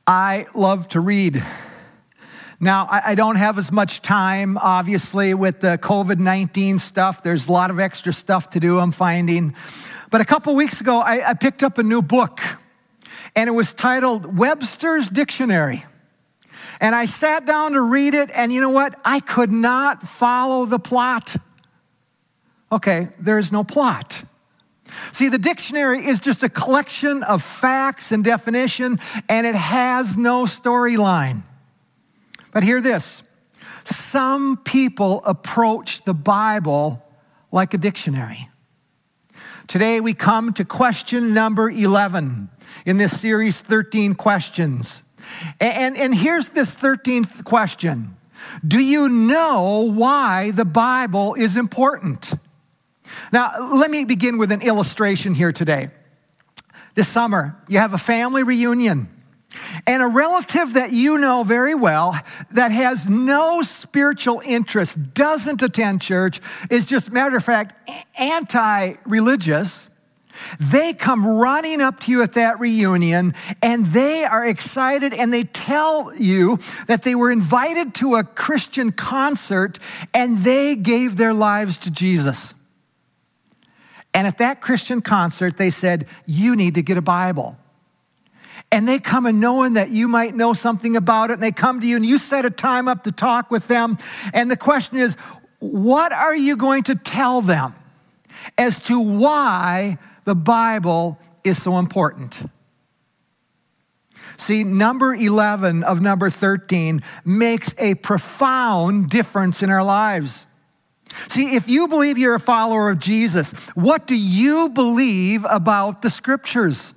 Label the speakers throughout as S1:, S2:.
S1: I love to read. Now, I don't have as much time, obviously, with the COVID-19 stuff. There's a lot of extra stuff to do, I'm finding. But a couple weeks ago, I picked up a new book, and it was titled Webster's Dictionary. And I sat down to read it, and you know what? I could not follow the plot. Okay, there's no plot. See, the dictionary is just a collection of facts and definition, and it has no storyline. But hear this. Some people approach the Bible like a dictionary. Today we come to question number 11 in this series, 13 questions. And here's this 13th question. Do you know why the Bible is important? Now, let me begin with an illustration here today. This summer, you have a family reunion, and a relative that you know very well that has no spiritual interest, doesn't attend church, is just, matter of fact, anti-religious. They come running up to you at that reunion, and they are excited, and they tell you that they were invited to a Christian concert, and they gave their lives to Jesus. And at that Christian concert, they said, you need to get a Bible. And they come and knowing that you might know something about it, and they come to you, and you set a time up to talk with them. And the question is, what are you going to tell them as to why the Bible is so important? See, number 11 of number 13 makes a profound difference in our lives. See, if you believe you're a follower of Jesus, what do you believe about the Scriptures?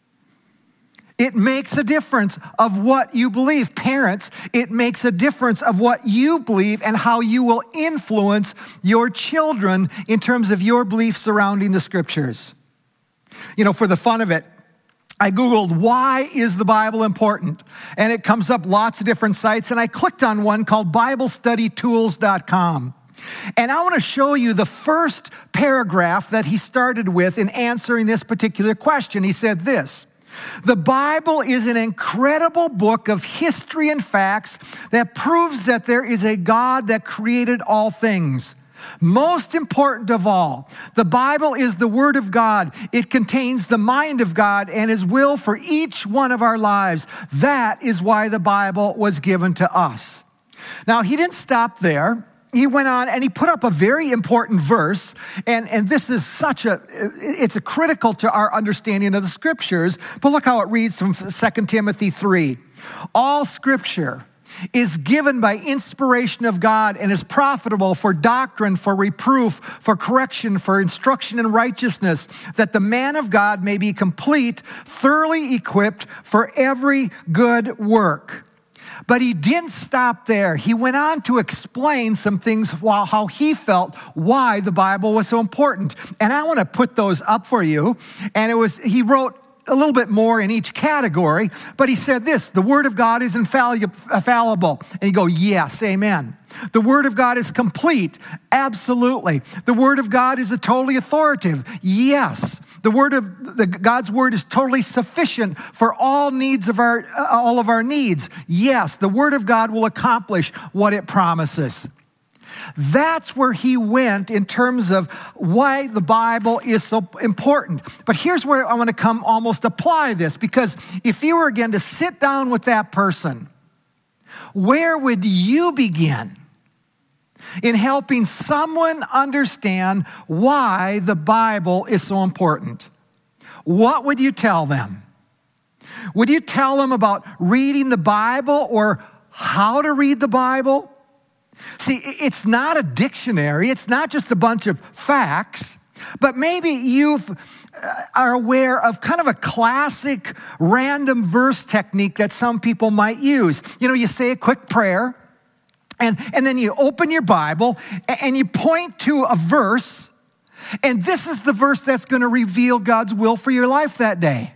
S1: It makes a difference of what you believe. Parents, it makes a difference of what you believe and how you will influence your children in terms of your beliefs surrounding the Scriptures. You know, for the fun of it, I Googled, why is the Bible important? And it comes up lots of different sites, and I clicked on one called BibleStudyTools.com. And I want to show you the first paragraph that he started with in answering this particular question. He said this: the Bible is an incredible book of history and facts that proves that there is a God that created all things. Most important of all, the Bible is the Word of God. It contains the mind of God and His will for each one of our lives. That is why the Bible was given to us. Now, he didn't stop there. He went on and he put up a very important verse, and this is it's critical to our understanding of the Scriptures, but look how it reads from 2 Timothy 3. All Scripture is given by inspiration of God and is profitable for doctrine, for reproof, for correction, for instruction in righteousness, that the man of God may be complete, thoroughly equipped for every good work. But he didn't stop there. He went on to explain some things, how he felt, why the Bible was so important. And I want to put those up for you. And he wrote a little bit more in each category, but he said this: the Word of God is infallible. And you go, yes, amen. The Word of God is complete. Absolutely. The Word of God is totally authoritative. Yes. God's Word is totally sufficient for all of our needs. Yes, the Word of God will accomplish what it promises. That's where he went in terms of why the Bible is so important. But here's where I want to come almost apply this, because if you were again to sit down with that person, where would you begin in helping someone understand why the Bible is so important? What would you tell them? Would you tell them about reading the Bible or how to read the Bible? See, it's not a dictionary. It's not just a bunch of facts, but maybe you are aware of kind of a classic random verse technique that some people might use. You know, you say a quick prayer, and then you open your Bible, and you point to a verse, and this is the verse that's going to reveal God's will for your life that day.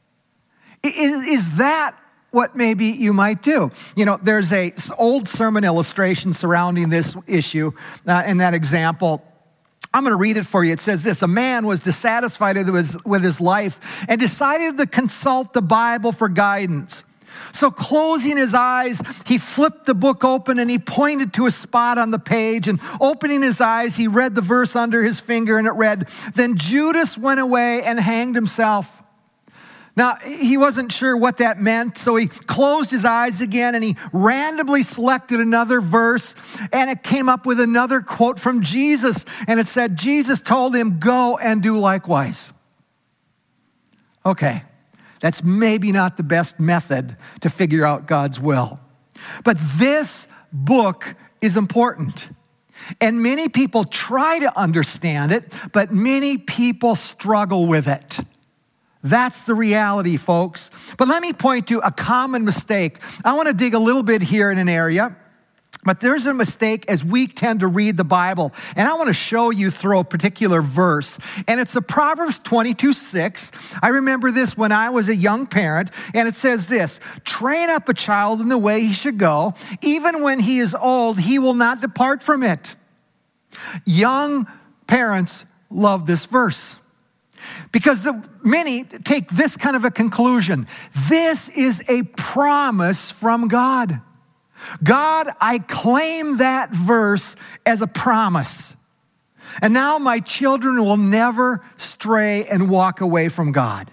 S1: Is that what maybe you might do? You know, there's an old sermon illustration surrounding this issue, in that example. I'm going to read it for you. It says this: a man was dissatisfied with his life and decided to consult the Bible for guidance. So closing his eyes, he flipped the book open and he pointed to a spot on the page, and opening his eyes, he read the verse under his finger, and it read, "Then Judas went away and hanged himself." Now, he wasn't sure what that meant, so he closed his eyes again and he randomly selected another verse, and it came up with another quote from Jesus, and it said, Jesus told him, "Go and do likewise." Okay, that's maybe not the best method to figure out God's will. But this book is important. And many people try to understand it, but many people struggle with it. That's the reality, folks. But let me point to a common mistake. I want to dig a little bit here in an area, but there's a mistake as we tend to read the Bible. And I want to show you through a particular verse. And it's a Proverbs 22:6. I remember this when I was a young parent. And it says this, "Train up a child in the way he should go. Even when he is old, he will not depart from it." Young parents love this verse, because many take this kind of a conclusion. This is a promise from God. God, I claim that verse as a promise. And now my children will never stray and walk away from God.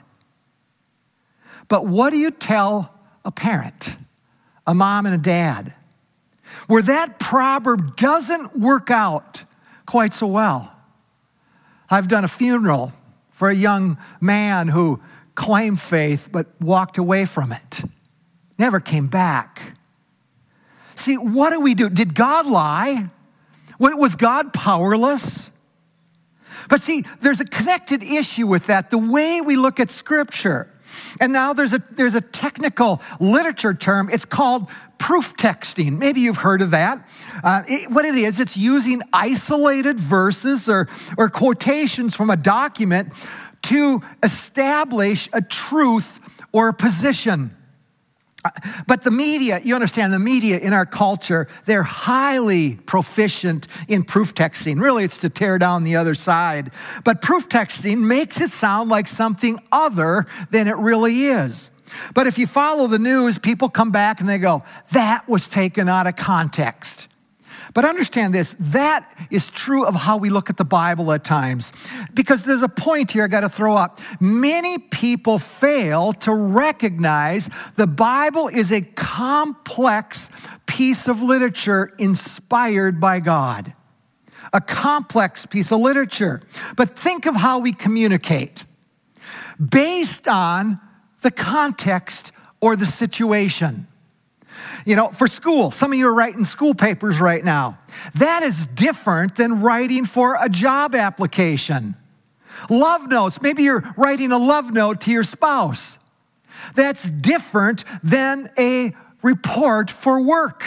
S1: But what do you tell a parent, a mom and a dad, where that proverb doesn't work out quite so well? I've done a funeral for a young man who claimed faith but walked away from it, never came back. See, what do we do? Did God lie? Was God powerless? But see, there's a connected issue with that, the way we look at Scripture. And now there's a technical literature term. It's called proof texting. Maybe you've heard of that. What it is, it's using isolated verses or quotations from a document to establish a truth or a position. But the media, you understand, the media in our culture, they're highly proficient in proof texting. Really, it's to tear down the other side. But proof texting makes it sound like something other than it really is. But if you follow the news, people come back and they go, that was taken out of context. But understand this, that is true of how we look at the Bible at times. Because there's a point here I got to throw up. Many people fail to recognize the Bible is a complex piece of literature inspired by God. A complex piece of literature. But think of how we communicate. Based on the context or the situation. You know, for school, some of you are writing school papers right now. That is different than writing for a job application. Love notes, maybe you're writing a love note to your spouse. That's different than a report for work.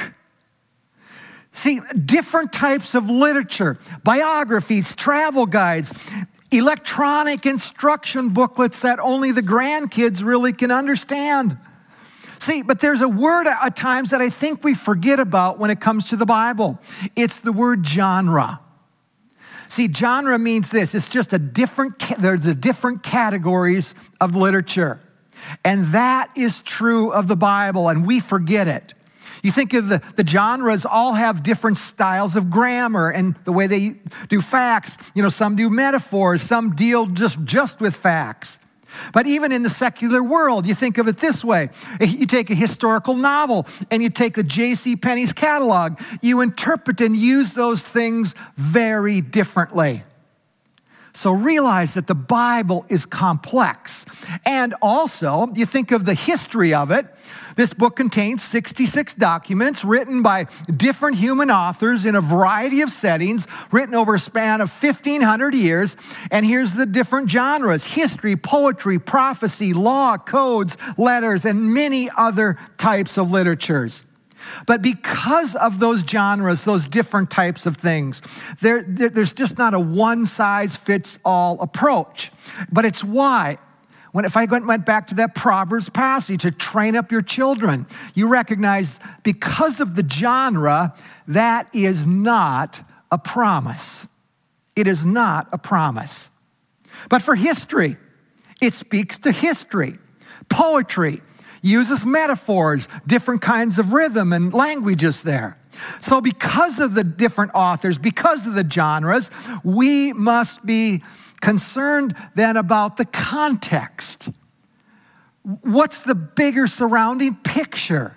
S1: See, different types of literature, biographies, travel guides, electronic instruction booklets that only the grandkids really can understand. See, but there's a word at times that I think we forget about when it comes to the Bible. It's the word genre. See, genre means this. It's just there's the different categories of literature. And that is true of the Bible, and we forget it. You think of the genres all have different styles of grammar and the way they do facts. You know, some do metaphors, some deal just with facts. But even in the secular world, you think of it this way. You take a historical novel and you take the J.C. Penney's catalog. You interpret and use those things very differently. So realize that the Bible is complex. And also, you think of the history of it. This book contains 66 documents written by different human authors in a variety of settings, written over a span of 1,500 years. And here's the different genres: history, poetry, prophecy, law, codes, letters, and many other types of literatures. But because of those genres, those different types of things, there's just not a one-size-fits-all approach. But it's why, if I went back to that Proverbs passage to train up your children, you recognize because of the genre, that is not a promise. It is not a promise. But for history, it speaks to history. Poetry, uses metaphors, different kinds of rhythm and languages there. So because of the different authors, because of the genres, we must be concerned then about the context. What's the bigger surrounding picture?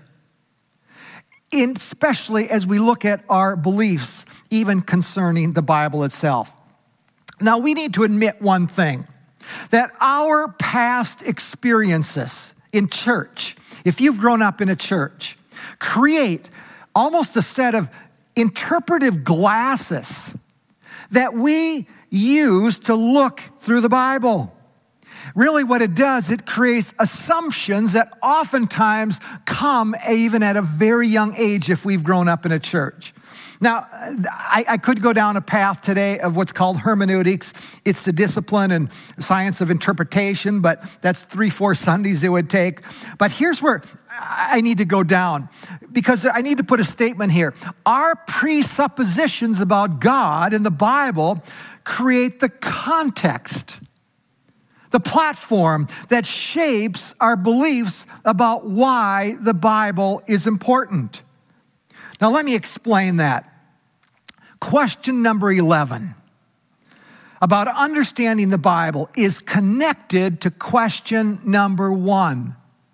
S1: Especially as we look at our beliefs, even concerning the Bible itself. Now, we need to admit one thing, that our past experiences in church, if you've grown up in a church, create almost a set of interpretive glasses that we use to look through the Bible. Really what it does, it creates assumptions that oftentimes come even at a very young age if we've grown up in a church. Now, I could go down a path today of what's called hermeneutics. It's the discipline and science of interpretation, but that's 3-4 Sundays it would take. But here's where I need to go down, because I need to put a statement here. Our presuppositions about God in the Bible create the context, the platform that shapes our beliefs about why the Bible is important. Now, let me explain that. Question number 11 about understanding the Bible is connected to question number 1.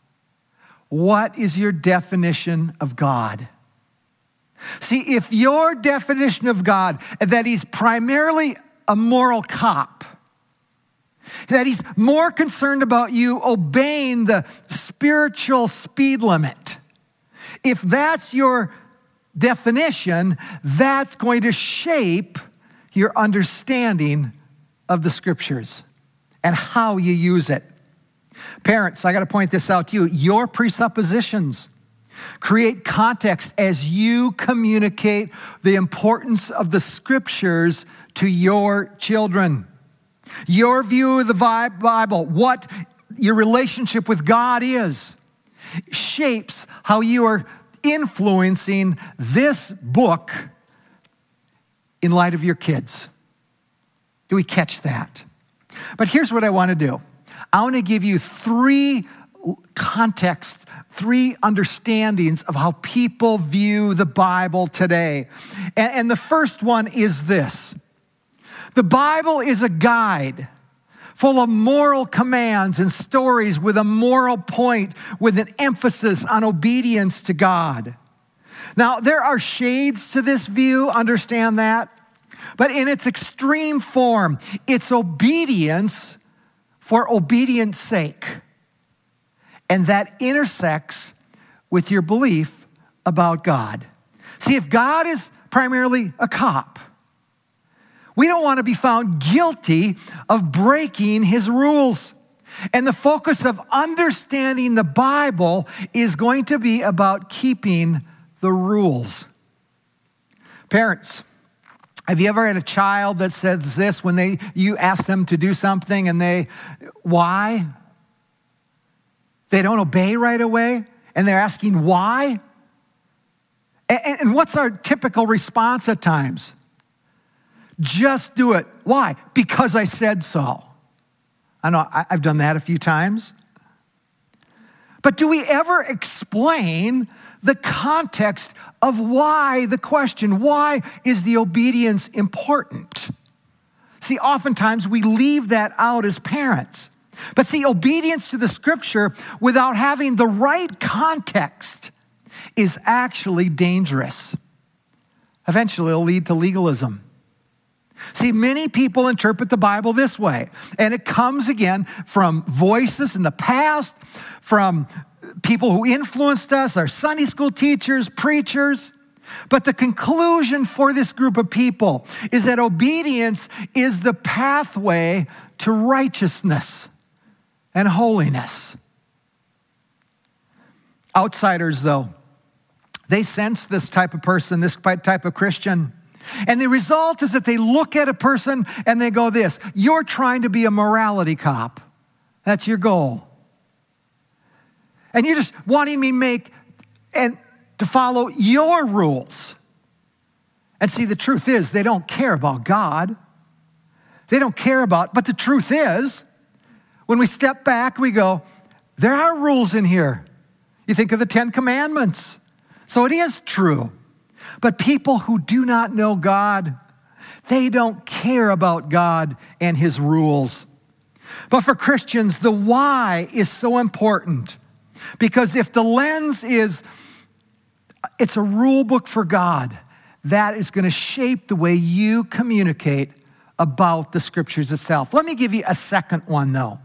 S1: What is your definition of God? See, if your definition of God, that He's primarily a moral cop, that He's more concerned about you obeying the spiritual speed limit, if that's your definition, that's going to shape your understanding of the Scriptures and how you use it. Parents, I got to point this out to you. Your presuppositions create context as you communicate the importance of the Scriptures to your children. Your view of the Bible, what your relationship with God is, shapes how you are influencing this book in light of your kids. Do we catch that? But here's what I want to do. I want to give you 3 contexts, 3 understandings of how people view the Bible today. And the first one is this. The Bible is a guide full of moral commands and stories with a moral point, with an emphasis on obedience to God. Now, there are shades to this view, understand that. But in its extreme form, it's obedience for obedience sake. And that intersects with your belief about God. See, if God is primarily a cop, we don't want to be found guilty of breaking His rules. And the focus of understanding the Bible is going to be about keeping the rules. Parents, have you ever had a child that says this when you ask them to do something and why? They don't obey right away and they're asking why? And what's our typical response at times? Just do it. Why? Because I said so. I know I've done that a few times. But do we ever explain the context of why the question, why is the obedience important? See, oftentimes we leave that out as parents. But see, obedience to the Scripture without having the right context is actually dangerous. Eventually, it'll lead to legalism. See, many people interpret the Bible this way, and it comes again from voices in the past, from people who influenced us, our Sunday school teachers, preachers. But the conclusion for this group of people is that obedience is the pathway to righteousness and holiness. Outsiders, though, they sense this type of person, this type of Christian. And the result is that they look at a person and they go this: you're trying to be a morality cop. That's your goal. And you're just wanting me to follow your rules. And see, the truth is, they don't care about God. They don't care but the truth is, when we step back, we go, there are rules in here. You think of the Ten Commandments. So it is true. But people who do not know God, they don't care about God and his rules. But for Christians, the why is so important. Because if the lens is, it's a rule book for God, that is going to shape the way you communicate about the Scriptures itself. Let me give you a second one, though.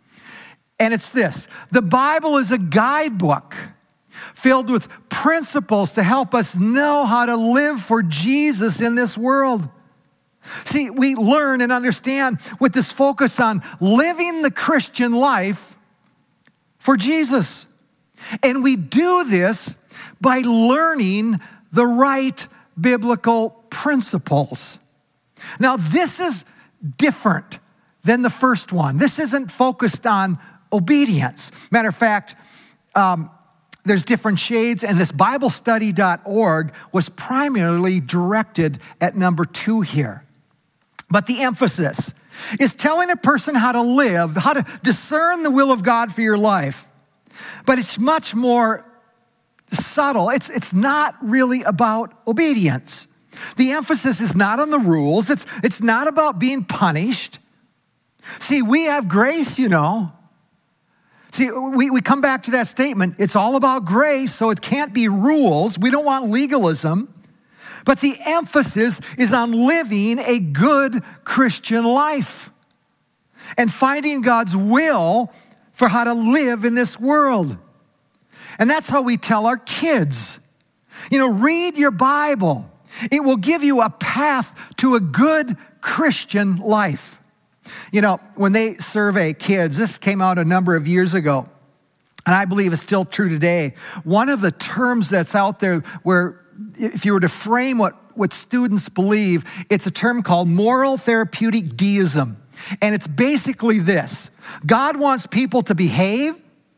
S1: And it's this. The Bible is a guidebook filled with principles to help us know how to live for Jesus in this world. See, we learn and understand with this focus on living the Christian life for Jesus. And we do this by learning the right biblical principles. Now, this is different than the first one. This isn't focused on obedience. Matter of fact, there's different shades, and this BibleStudy.org was primarily directed at number 2 here. But the emphasis is telling a person how to live, how to discern the will of God for your life. But it's much more subtle. It's not really about obedience. The emphasis is not on the rules. It's not about being punished. See, we have grace, you know. See, we come back to that statement. It's all about grace, so it can't be rules. We don't want legalism. But the emphasis is on living a good Christian life and finding God's will for how to live in this world. And that's how we tell our kids. You know, read your Bible. It will give you a path to a good Christian life. You know, when they survey kids, this came out a number of years ago, and I believe it's still true today. One of the terms that's out there where if you were to frame what students believe, it's a term called moral therapeutic deism. And it's basically this. God wants people to behave.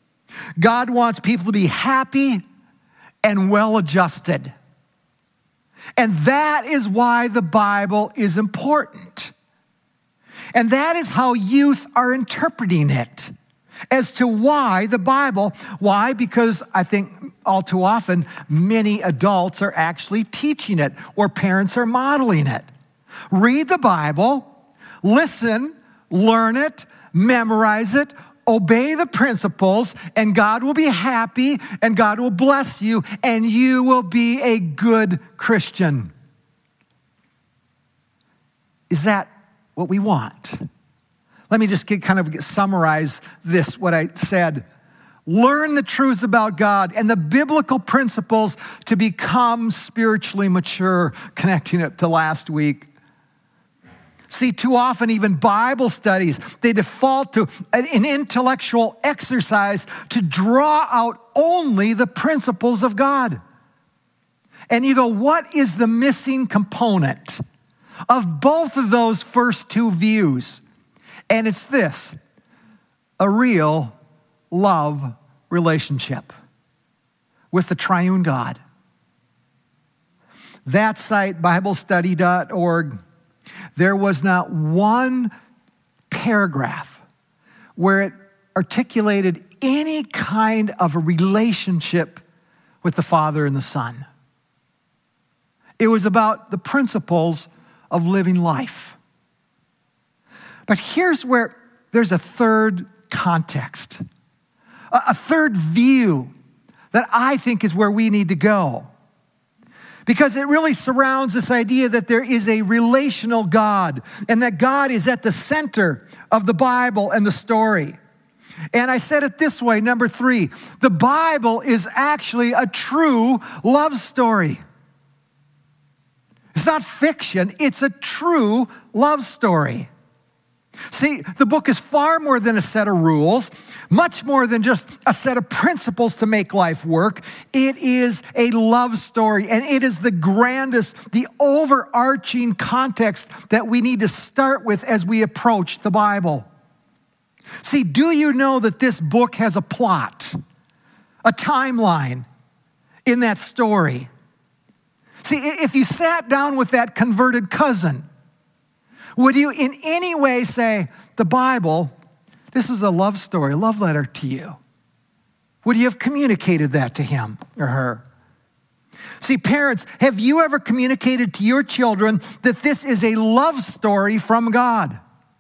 S1: God wants people to be happy and well-adjusted. And that is why the Bible is important. And that is how youth are interpreting it as to why the Bible. Why? Because I think all too often, many adults are actually teaching it or parents are modeling it. Read the Bible, listen, learn it, memorize it, obey the principles, and God will be happy, and God will bless you, and you will be a good Christian. Is that what we want? Let me just summarize this, what I said. Learn the truths about God and the biblical principles to become spiritually mature, connecting it to last week. See, too often even Bible studies, they default to an intellectual exercise to draw out only the principles of God. And you go, what is the missing component of both of those first two views? And it's this: a real love relationship with the triune God. That site, BibleStudy.org, there was not one paragraph where it articulated any kind of a relationship with the Father and the Son. It was about the principles of living life. But here's where there's a third context, a third view that I think is where we need to go. Because it really surrounds this idea that there is a relational God and that God is at the center of the Bible and the story. And I said it this way, number 3, the Bible is actually a true love story. It's not fiction, it's a true love story. See, the book is far more than a set of rules, much more than just a set of principles to make life work. It is a love story, and it is the grandest, the overarching context that we need to start with as we approach the Bible. See, do you know that this book has a plot, a timeline in that story? See, if you sat down with that converted cousin, would you in any way say, the Bible, this is a love story, a love letter to you? would you have communicated that to him or her? See, parents, have you ever communicated to your children that this is a love story from God?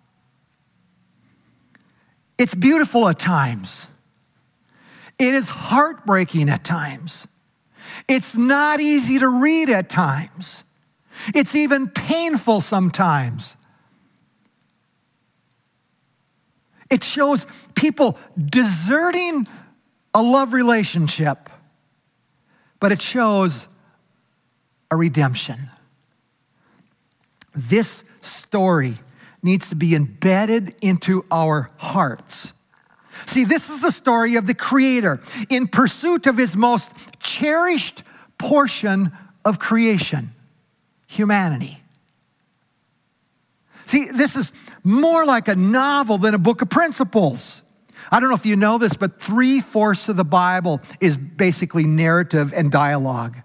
S1: It's beautiful at times. It is heartbreaking at times. It's not easy to read at times. It's even painful sometimes. It shows people deserting a love relationship, but it shows a redemption. This story needs to be embedded into our hearts. See, this is the story of the Creator in pursuit of his most cherished portion of creation, humanity. See, this is more like a novel than a book of principles. I don't know if you know this, but 3/4 of the Bible is basically narrative and dialogue.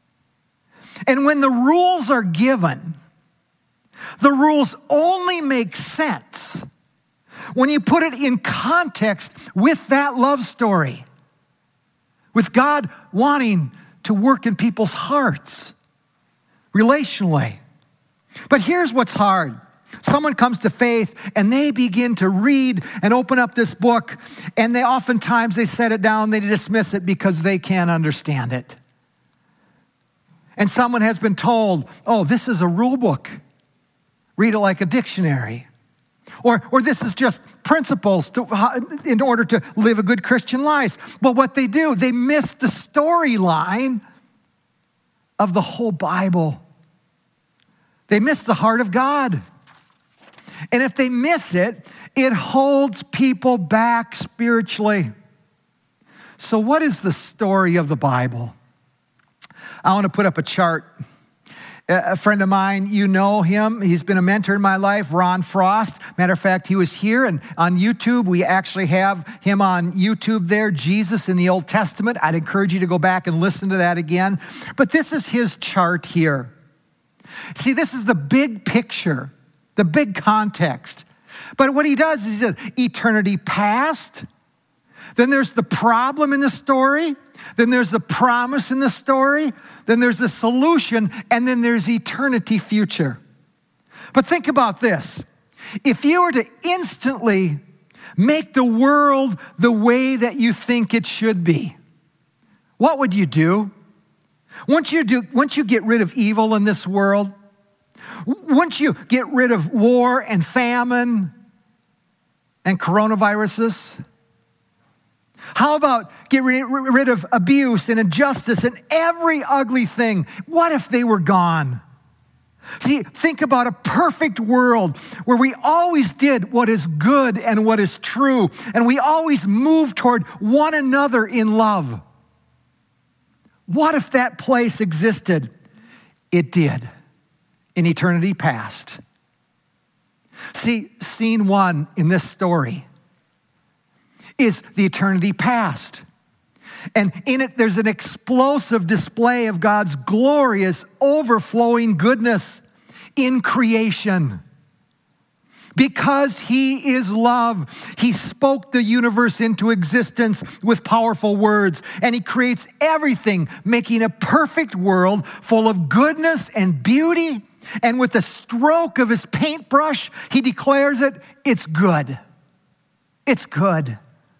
S1: And when the rules are given, the rules only make sense when you put it in context with that love story, with God wanting to work in people's hearts relationally. But here's what's hard. Someone comes to faith and they begin to read and open up this book, and oftentimes they set it down, they dismiss it because they can't understand it. And someone has been told, oh, this is a rule book. Read it like a dictionary. Or this is just principles in order to live a good Christian life. But what they do, they miss the storyline of the whole Bible. They miss the heart of God. And if they miss it, it holds people back spiritually. So what is the story of the Bible? I want to put up a chart. A friend of mine, you know him. He's been a mentor in my life, Ron Frost. Matter of fact, he was here and on YouTube. We actually have him on YouTube there, Jesus in the Old Testament. I'd encourage you to go back and listen to that again. But this is his chart here. See, this is the big picture, the big context. But what he does is he says, eternity past. Then there's the problem in the story. Then there's the promise in the story. Then there's the solution. And then there's eternity future. But think about this. If you were to instantly make the world the way that you think it should be, what would you do? Once you get rid of evil in this world, once you get rid of war and famine and coronaviruses, how about get rid of abuse and injustice and every ugly thing? What if they were gone? See, think about a perfect world where we always did what is good and what is true, and we always moved toward one another in love. What if that place existed? It did, in eternity past. See, scene one in this story is the eternity past. And in it, there's an explosive display of God's glorious, overflowing goodness in creation. Because he is love, he spoke the universe into existence with powerful words, and he creates everything, making a perfect world full of goodness and beauty. And with the stroke of his paintbrush, he declares it's good. It's good.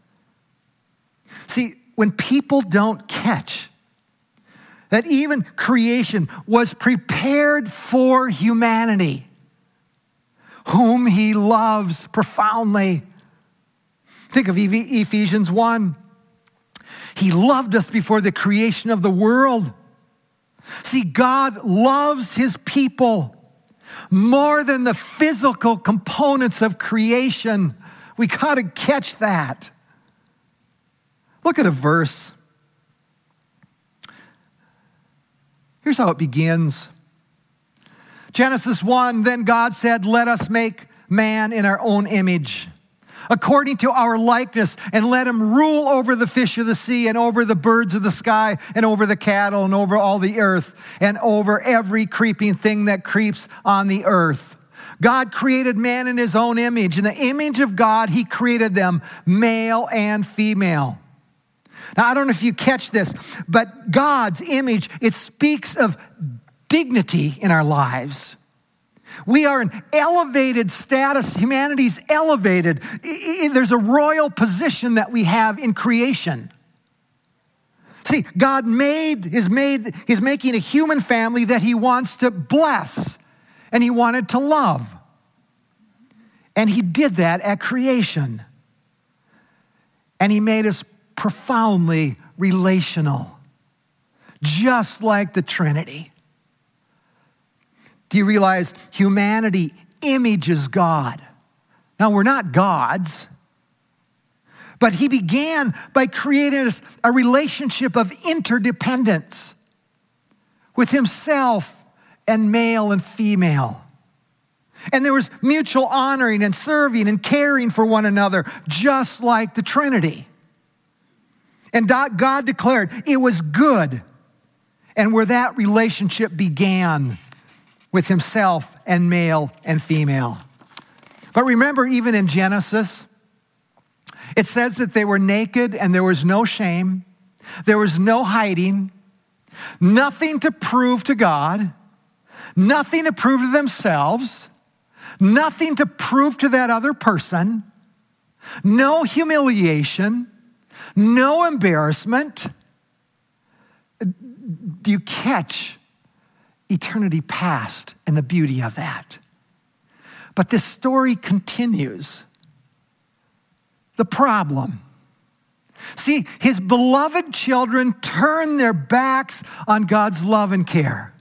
S1: See, when people don't catch that even creation was prepared for humanity, whom he loves profoundly. Think of Ephesians 1. He loved us before the creation of the world. See, God loves his people more than the physical components of creation. We got to catch that. Look at a verse. Here's how it begins. Genesis 1, then God said, let us make man in our own image, according to our likeness, and let him rule over the fish of the sea, and over the birds of the sky, and over the cattle, and over all the earth, and over every creeping thing that creeps on the earth. God created man in his own image. In the image of God, he created them, male and female. Now, I don't know if you catch this, but God's image, it speaks of dignity in our lives. We are an elevated status. Humanity's elevated. There's a royal position that we have in creation. See, God is making a human family that he wants to bless and he wanted to love. And he did that at creation. And he made us profoundly relational, just like the Trinity. Do you realize humanity images God? Now, we're not gods, but he began by creating a relationship of interdependence with himself and male and female. And there was mutual honoring and serving and caring for one another, just like the Trinity. And God declared it was good, and where that relationship began with himself and male and female. But remember, even in Genesis, it says that they were naked and there was no shame. There was no hiding, nothing to prove to God, nothing to prove to themselves, nothing to prove to that other person, no humiliation, no embarrassment. Do you catch eternity past and the beauty of that? But this story continues. The problem. See, his beloved children turn their backs on God's love and care.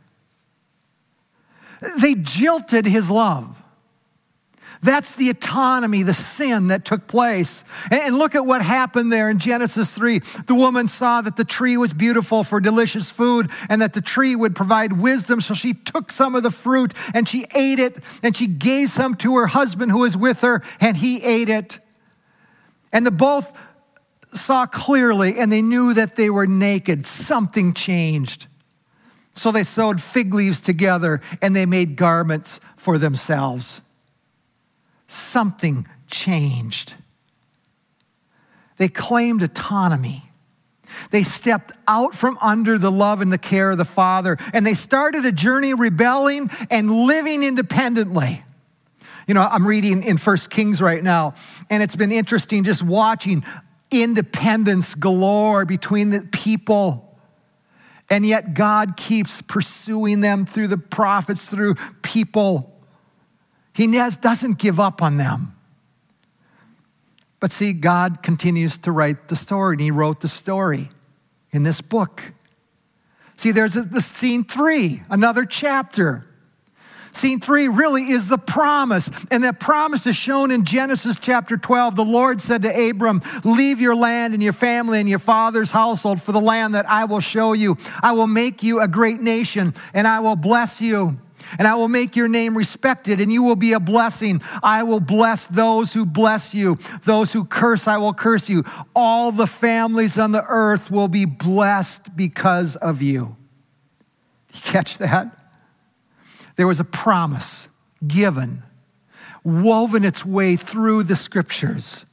S1: They jilted his love. That's the autonomy, the sin that took place. And look at what happened there in Genesis 3. The woman saw that the tree was beautiful for delicious food and that the tree would provide wisdom. So she took some of the fruit and she ate it, and she gave some to her husband who was with her, and he ate it. And they both saw clearly, and they knew that they were naked. Something changed. So they sewed fig leaves together and they made garments for themselves. Something changed. They claimed autonomy. They stepped out from under the love and the care of the Father, and they started a journey rebelling and living independently. You know, I'm reading in 1 Kings right now, and it's been interesting just watching independence galore between the people. And yet God keeps pursuing them through the prophets, through people. He doesn't give up on them. But see, God continues to write the story, and he wrote the story in this book. See, there's the scene 3, another chapter. Scene 3 really is the promise, and that promise is shown in Genesis chapter 12. The Lord said to Abram, "Leave your land and your family and your father's household for the land that I will show you. I will make you a great nation, and I will bless you. And I will make your name respected, and you will be a blessing. I will bless those who bless you. Those who curse, I will curse you. All the families on the earth will be blessed because of you." You catch that? There was a promise given, woven its way through the scriptures.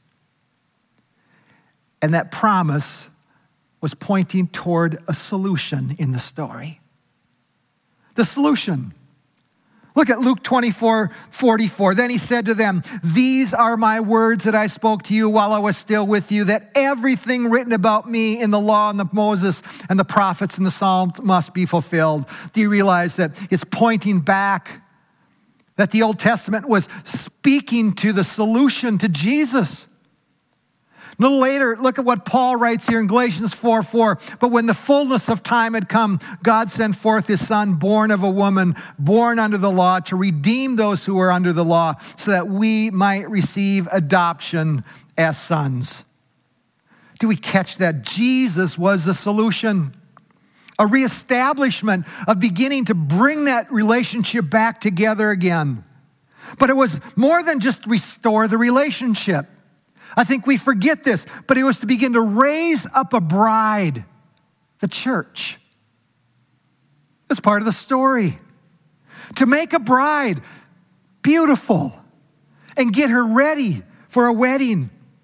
S1: And that promise was pointing toward a solution in the story. The solution. Look at Luke 24:44. Then he said to them, "These are my words that I spoke to you while I was still with you, that everything written about me in the law and the Moses and the prophets and the Psalms must be fulfilled." Do you realize that it's pointing back, that the Old Testament was speaking to the solution to Jesus? A little later, look at what Paul writes here in Galatians 4:4. "But when the fullness of time had come, God sent forth his Son, born of a woman, born under the law, to redeem those who were under the law, so that we might receive adoption as sons." Do we catch that? Jesus was the solution. A reestablishment of beginning to bring that relationship back together again. But it was more than just restore the relationship. I think we forget this, but it was to begin to raise up a bride, the church. That's part of the story. To make a bride beautiful and get her ready for a wedding.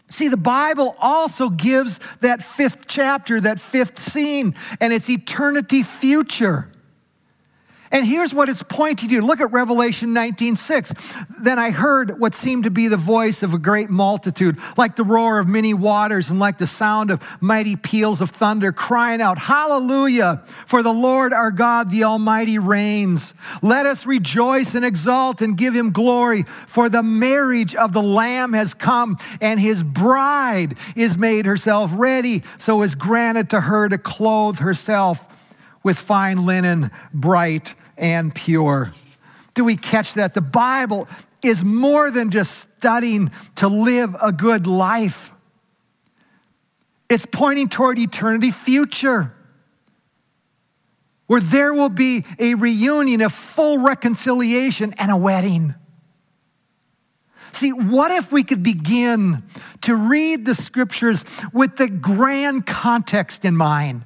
S1: See, the Bible also gives that fifth chapter, that fifth scene, and it's eternity future. And here's what it's pointing to. Look at Revelation 19:6. Then I heard what seemed to be the voice of a great multitude, like the roar of many waters and like the sound of mighty peals of thunder, crying out, "Hallelujah! For the Lord our God, the Almighty, reigns. Let us rejoice and exult and give him glory, for the marriage of the Lamb has come, and his bride is made herself ready, so is granted to her to clothe herself with fine linen, bright and pure." Do we catch that? The Bible is more than just studying to live a good life. It's pointing toward eternity future, where there will be a reunion, a full reconciliation, and a wedding. See, what if we could begin to read the Scriptures with the grand context in mind,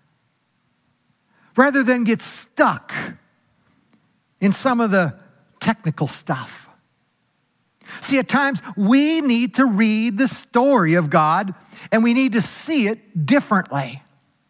S1: rather than get stuck in some of the technical stuff? See, at times we need to read the story of God and we need to see it differently.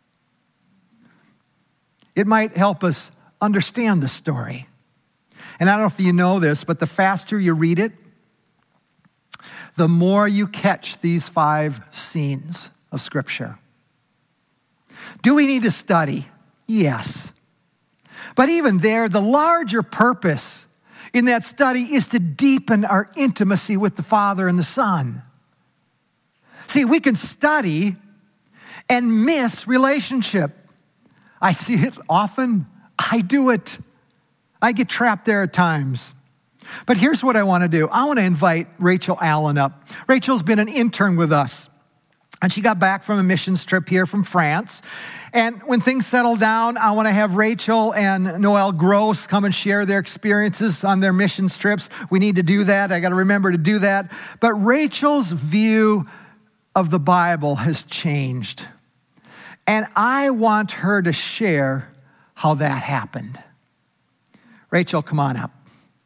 S1: It might help us understand the story. And I don't know if you know this, but the faster you read it, the more you catch these 5 scenes of Scripture. Do we need to study? Yes. But even there, the larger purpose in that study is to deepen our intimacy with the Father and the Son. See, we can study and miss relationship. I see it often. I do it. I get trapped there at times. But here's what I want to do. I want to invite Rachel Allen up. Rachel's been an intern with us, and she got back from a missions trip here from France. And when things settle down, I want to have Rachel and Noel Gross come and share their experiences on their mission trips. We need to do that. I got to remember to do that. But Rachel's view of the Bible has changed. And I want her to share how that happened. Rachel, come on up.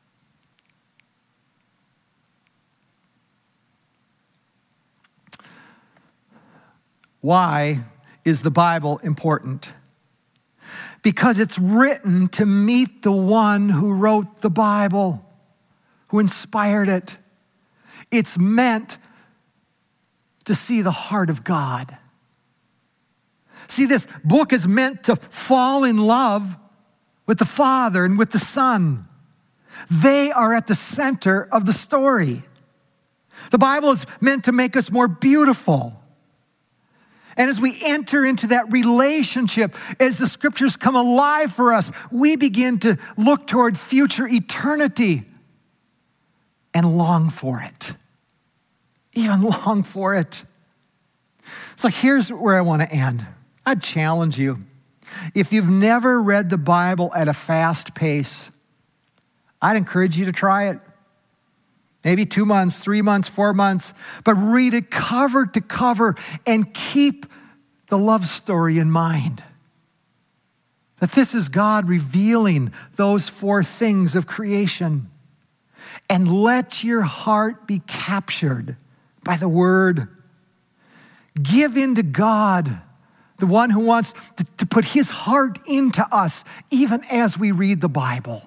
S1: Why is the Bible important? Because it's written to meet the one who wrote the Bible, who inspired it. It's meant to see the heart of God. See, this book is meant to fall in love with the Father and with the Son. They are at the center of the story. The Bible is meant to make us more beautiful. And as we enter into that relationship, as the Scriptures come alive for us, we begin to look toward future eternity and long for it. Even long for it. So here's where I want to end. I'd challenge you. If you've never read the Bible at a fast pace, I'd encourage you to try it. Maybe 2 months, 3 months, 4 months, but read it cover to cover and keep the love story in mind. That this is God revealing those 4 things of creation. And let your heart be captured by the Word. Give in to God, the one who wants to put his heart into us, even as we read the Bible.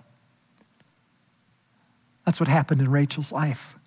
S1: That's what happened in Rachel's life.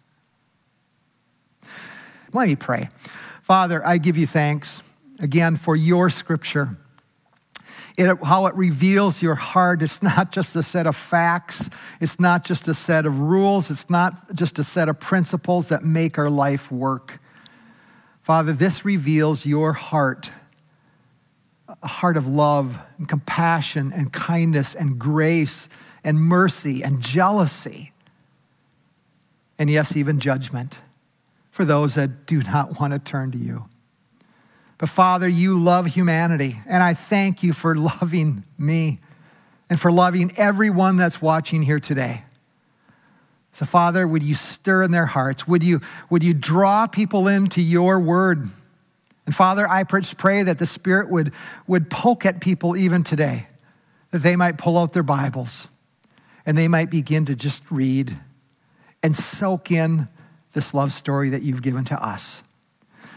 S1: Let me pray. Father, I give you thanks again for your Scripture. How it reveals your heart. It's not just a set of facts. It's not just a set of rules. It's not just a set of principles that make our life work. Father, this reveals your heart, a heart of love and compassion and kindness and grace and mercy and jealousy. And yes, even judgment for those that do not want to turn to you. But Father, you love humanity, and I thank you for loving me and for loving everyone that's watching here today. So Father, would you stir in their hearts? Would you draw people into your word? And Father, I pray that the Spirit would poke at people even today, that they might pull out their Bibles and they might begin to just read and soak in this love story that you've given to us.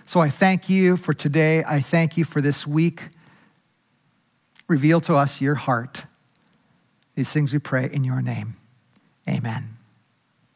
S1: So I thank you for today. I thank you for this week. Reveal to us your heart. These things we pray in your name. Amen.